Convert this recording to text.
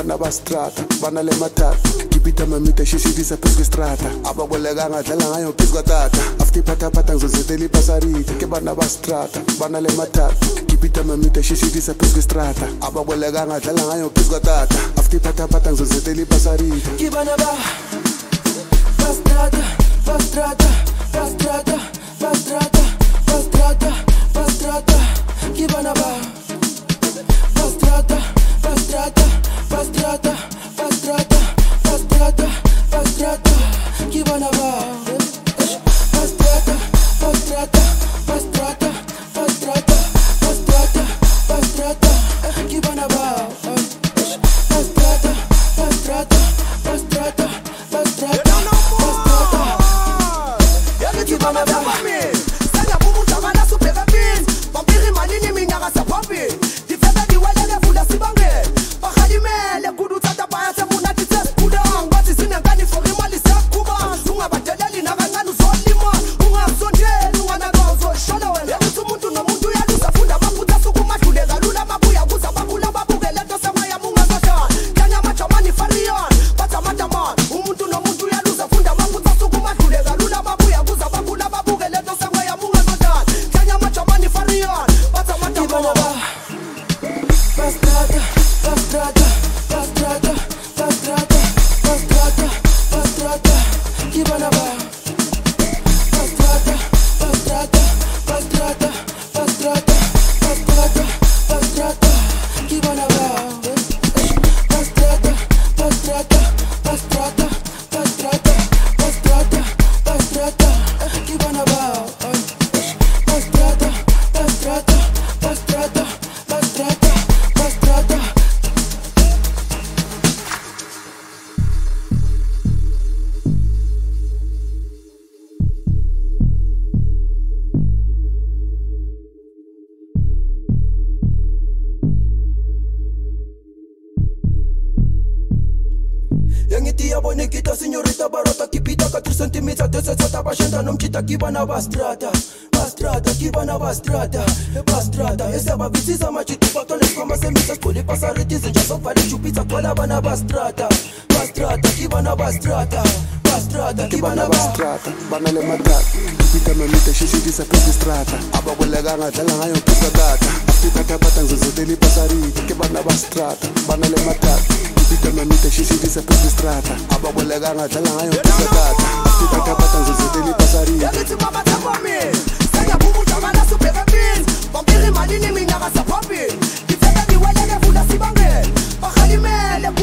bana ba strata bana le matata kipita mamita shishidisa pesque strata abakwelekanga dlala ngayo phezu kwatata after phathaphatha ngizozetela ipasarita ke bana ba strata bana le matata kipita mamita shishidisa pesque strata abakwelekanga dlala ngayo phezu kwatata after phathaphatha ngizozetela ipasarita ke bana ba strata strata strata strata strata strata ke bana ba strata strata strata strata strata strata ke bana ba strata strata strata strata strata strata ke bana ba strata strata strata strata ke bana ba Sanya bumu tabana supeka pin Pampiri manini minyaka sa pompi Tifeta diwele lefula sibange Bakhalimele kudu tata baya semuna tites kudang Bati sinengani fori mali sef kuba Unga bateleli na ganganu zolima Unga sondeli unga nagazo shola wele Yesu muntu no muntu ya lusa funda Maputa suku mashule galula mabuya Guza bakula babuge leto sema ya munga zota Kanya machamani farion Pata mataman Umuntu no muntu ya lusa funda Maputa suku mashule galula mabuya Guza bakula babuge leto sema ya munga zota Kanya machamani farion Pata mataman Strata, strata, strata, strata, strata, strata, ke bana ba strata, strata, strata, strata, strata, strata, ke bana ba strata, strata, strata, strata, strata, strata, ke bana ba strata, strata, strata, strata. Yangitia bonekita señorita barata kipita 4 centimeters de seta bashenda nomchita kibana bastrata bastrata kibana bastrata bastrata esa babisiza machiti patoles como semillas poli pasaritis ya sofale chupita kola bana bastrata bastrata kibana bastrata bastrata kibana bastrata bana le matata kipita mamita shishidisa pesque strata abakwelekanga dlala ngayo phezu kwatata after phathaphatha ngizozetela ipasarita ke bana ba strata bana le matata kipita mamita shishidisa pesque strata abakwelekanga dlala ngayo phezu kwatata after phathaphatha ngizozetela ipasarita Yakithi mama takwami Sanya bumu tabana supeka pin Pampiri manini minyaka sa pompi Tifeta diwele lefula sibange Bakhalimele